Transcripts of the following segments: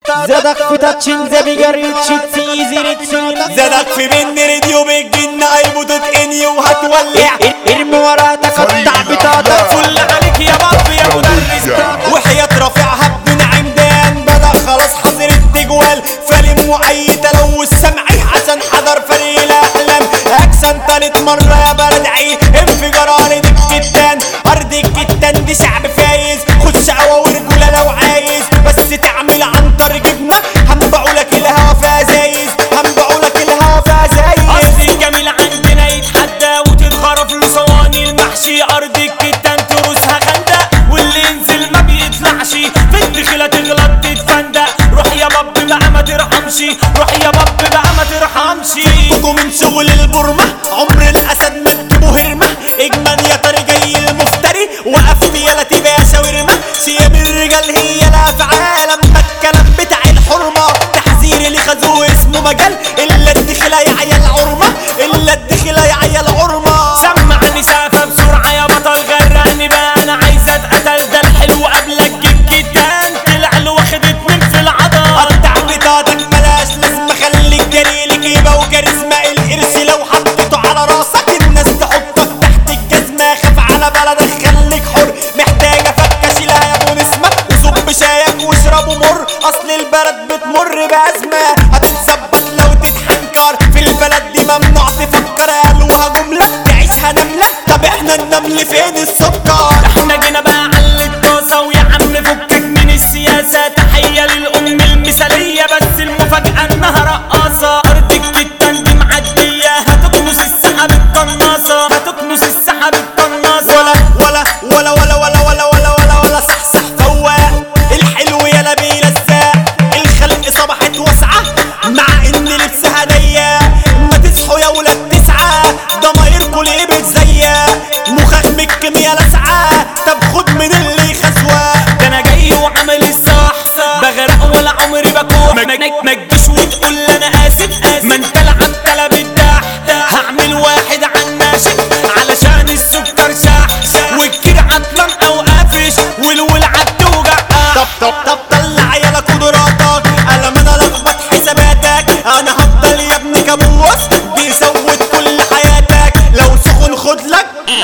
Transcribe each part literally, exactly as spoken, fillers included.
زادك في تاتشين زي بيجري تشيتسي زيري تشينا زادك في بن راديو بالجن قلبه تتقني وهتولع ارمي وراتك قطع بطاطك فل عليك يا باب يا مدرس وحياة رافعها بدون عمدان بدأ خلاص حظر التجوال فالم وأي تلوث سمعي عشان حضر فريق الأحلام أكسن تالت مرة يا بردعي انفجار أرض الكتان أرض الكتان دي شعب فايز خد شقوة ورجولة لو عايز بس تعمل عنتر جبنة هنبعولك الهوا فيها زايز هنبعولك الهوا فيها زايز أصل الجميل عندنا يتحدى وتتغرف له صواني المحشي أرض الكتان تروسها خندق واللي ينزل ما بيطلعش في الدخلة تغلط تتفندق روح يا باب بقى ما ترحمش روح يا باب بقى ما ترحمش فكوا من شغل البرمة عمر الأسد ما تجيبه هرمة اجمل يا طري جاي المفتري وقف يالا تبقى شاورما سيام الرجال هي الأفعال أما الكلام بتاع الحرمة تحذير اللي خذوه اسمه مجال إلا الدخلة يا عيال عرمة إلا الدخلة يا عيال عرمة سمعني سافة بسرعة يا بطل غرقني بقى أنا عايزة اتقتل ده الحلو قبلك الجدان طلع له واخد اتنين في العضل قطع بطاطك ملاش لازمة خليك جريلك يبقى وكاريزما القرش لو حطيته على راسك الناس تحطك تحت الجزمة خاف على بلدك خليك حر محتاجة فكة شيلها يا ابو نسمة وصب شايك واشربه مر أصل البلد بتمر بأزمة هتتظبط لو تتحنكر في البلد دي ممنوع تفكر قالوها جملة تعيشها نملة طب احنا النمل فين السكر احنا جينا بقى على الطاسة ويا عم فكك من السياسة تحية للأم المثالية بس المفاجأة انها رقاصة أرض الكتان دي معدية هتكنس السحاب القناصة هتكنس السحاب القناصة ولا ولا ولا ولا ولا ولا ولا ولا ولا صح صح فواق الحلو يالا بيلزق الخلق صبحت واسعة مع ان لبسها ضيق ما تصحوا يا ولاد تسعة ضمايركوا ليه بتزيق مخاخمك كمية لسعة طب خد من اللي خسوة ده انا جاي وعمل الصح بغرق ولا عمري بكوح ما تجيش وتقول انا اسف ما انت لعبت لا بالدح هعمل واحد عن ناشف علشان السكر شح والكير عطلان او قافش والولعة توجع طب طب طب طلع يالا قدراتك انا ما انا لخبط حساباتك انا هفضل يا ابني كابوس بيزود كل حياتك لو سخن خد لك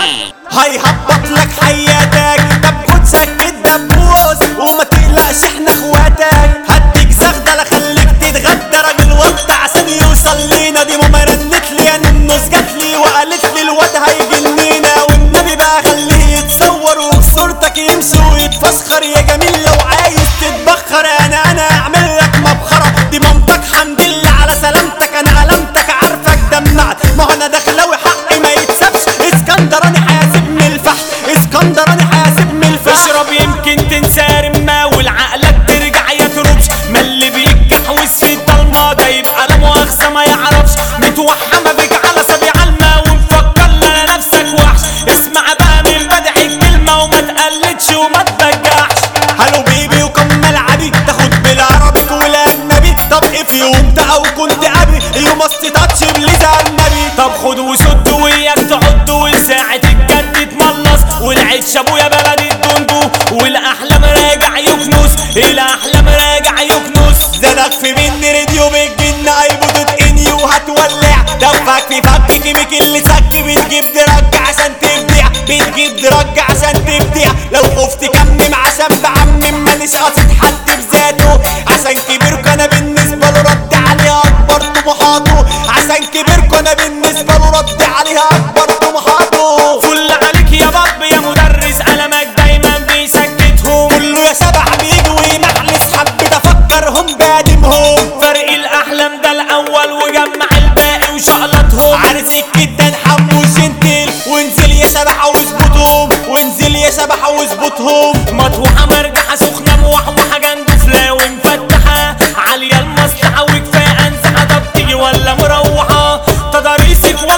هيهبط لك حياتك طب خد سكت دبوس وما تقلقش احنا اخواتك هديك زغده لا خليك تتغدى راجل وقت عشان يوصل لينا دي ماما رنت لي يا ننوس جات لي وقالت لي الواد هيجنينا والنبي بقى خليه يتصور وبصورتك يمشي ويتفسخر يا جميل لو عايز تتبخر انا انا اعمل لك مبخره دي مامتك حمد لله على سلامتك انا علمتك عارفك دمعت ما هو انا دخلاوي حقي ما يتسابش اسكندراني حاسب من الفحم اسكندراني حاسب من الفحم اشرب يمكن تنسى رمة والعقلك ترجع يا تروبش ما اللي بينجح والسيد ضلمه ده يبقى لا مؤاخذه ما يعرفش متوحمه بيك على سبيع الماء ومفكر لنا نفسك وحش اسمع بقى من بدع الكلمه وما تقلدش وما تبجحش هلو بيبي وكم ملعبي تاخد بالعربي والاجنبي طب اف يوم ده او كنت ابي يو ماست تاتش بليز على النبي طب خد وسد وياك تحط والساعه الجد تملص والعيش ابويا بلد الدندو والاحلام راجع يكنس الاحلام راجع يكنس زادك في بن راديو بالجن قلبه تتقني وهتولع دفك في فك كيميك اللي سك بتجيب درج عشان تبدع بتجيب درج عشان تبدع لو خفت كمم عشان بعمم مانيش قاصد حد بذاته عشان كبيركوا انا بالنسبه له رد عليها اكبر طموحاته عشان كبيركوا انا بالنسبه له رد عليها اكبر طموحاته فل عليك يا باب يا مدرس قلمك دايما بيسكتهم كله يا شبح بيجي ويمحلس حبيت افكرهم بادمهم فرق الاحلام ده الاول وجمع الباقي وشقلطهم عارف الكتان حمو جنتل وانزل يا شبح واظبطهم وانزل يا شبح واظبطهم مطوحه مرجحه سخنه موحوحه جندفله ومفتحه عاليه المصلحه وكفايه انزحه طب تيجي ولا مروحه تضاريسك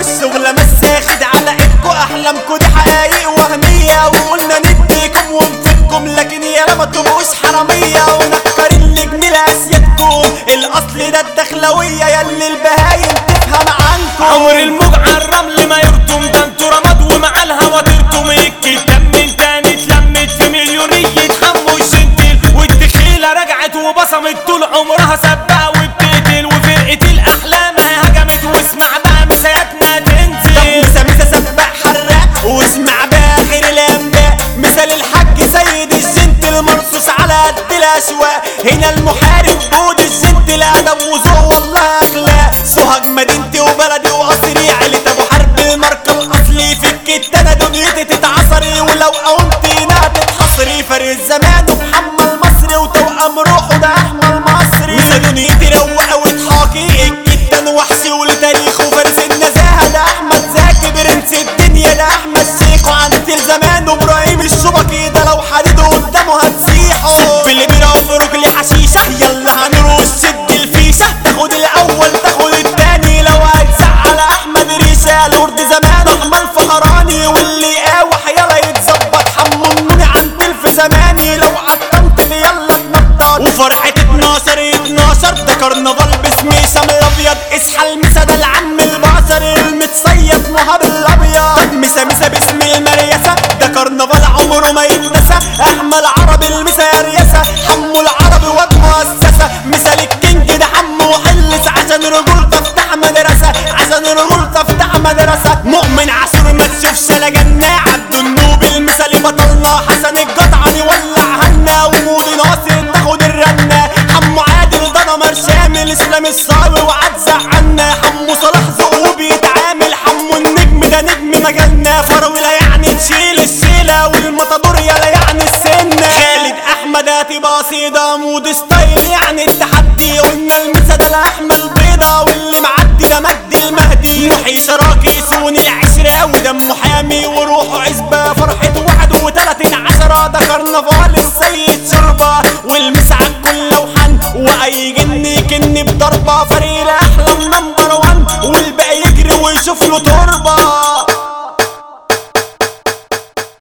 والشغلة مساخد على ايدكو احلامكو دي حقايق وهمية وقلنا نديكم ونفيدكم لكن يا ما تبقوش حرامية ونكر اللي جميل اسيادكم الاصل ده الدخلوية ياللي البهايم تفهم عنكم. عمر الموج على الرمل ما يرتم ده انتو رماد ومع الهوا ترتم الكتاب من تاني اتلمت في مليونية حمو الجنتل والدخيلة رجعت وبصمت طول عمرها سبقة وبتقتل وفرقة الأحلام هجمت واسمع بقى مساياتنا تنزل. طب مسا مسا سبق حراق واسمع بقى خير الانباء مثال الحاج سيد الجنتل مرصوص على قد الاشواق هنا المحارب بود الجنتل ادب وذوق والله اخلاق سوهاج مدينتي وبلدي وقصري عيلة ابو حرب الماركة الاصلي في الكتانة دنيتي تتعصري ولو قومتي انها تتحصري فرق الزمان ومحمد مصري وتوأم روحه ده احمد مصري مسا دنيتي روقة وتحاكي الكتان وحشي ولتاريخه فارس النزاهة ده احمد زكي برنس الدنيا ده احمد شيخ وعنت الزمان وابراهيم الشبكي ده لو حديده قدامه هتسيحه سب اللي بيرافرك لي حشيشة يلا هنروح شد الفيشة تاخد الاول تاخد التاني لو هتزعل احمد ريشة الورد زمان احمد فهراني واللي قاوح يلا يتظبط حمو النوني عن تلف زماني لو عطمت يلا تنطط وفرحة اتناشر اتناشر ده كرنفال باسمي شمل ابيض اصحى المسا ده العم البصر المتصيف مهاب الابيض طب مسا مسا باسم المريسة ده كرنفال عمره ما يتنسى احمد عربي المسا يا رياسة حمو العربي واد مؤسسة مثال الكينج ده حمو حلس عشان رجولته افتح مدرسة عشان رجولته افتح مدرسة مؤمن عاشور ما تشوفش لا جنة عبد النوب المثالي بطلنا حسن الجدعني ولع هنا ومودي ناصر تاخد الرنة حمو عادل ده نمر شامل اسلام الصاوي وعد زعلنا حمو صلاح ذوق بيتعامل حمو النجم ده نجم مجالنا فراولة يعني تشيل الشيلة والمطادور يلا يعني السنة خالد احمد هتبقى صيدة مود ستايل يعني التحدي قلنا المسا ده لاحمد بيضة واللي معدي ده مجدي المهدي محي شراكي سوني العشرة وده محامي وروحه عزبة فرحة واحد وتلاتين عشرة ده كرنفال السيد شربة والمسا عالكل لوحن واي جن يكن بضربة فريق الاحلام نمبر وان والباقي يجري ويشوف له تربة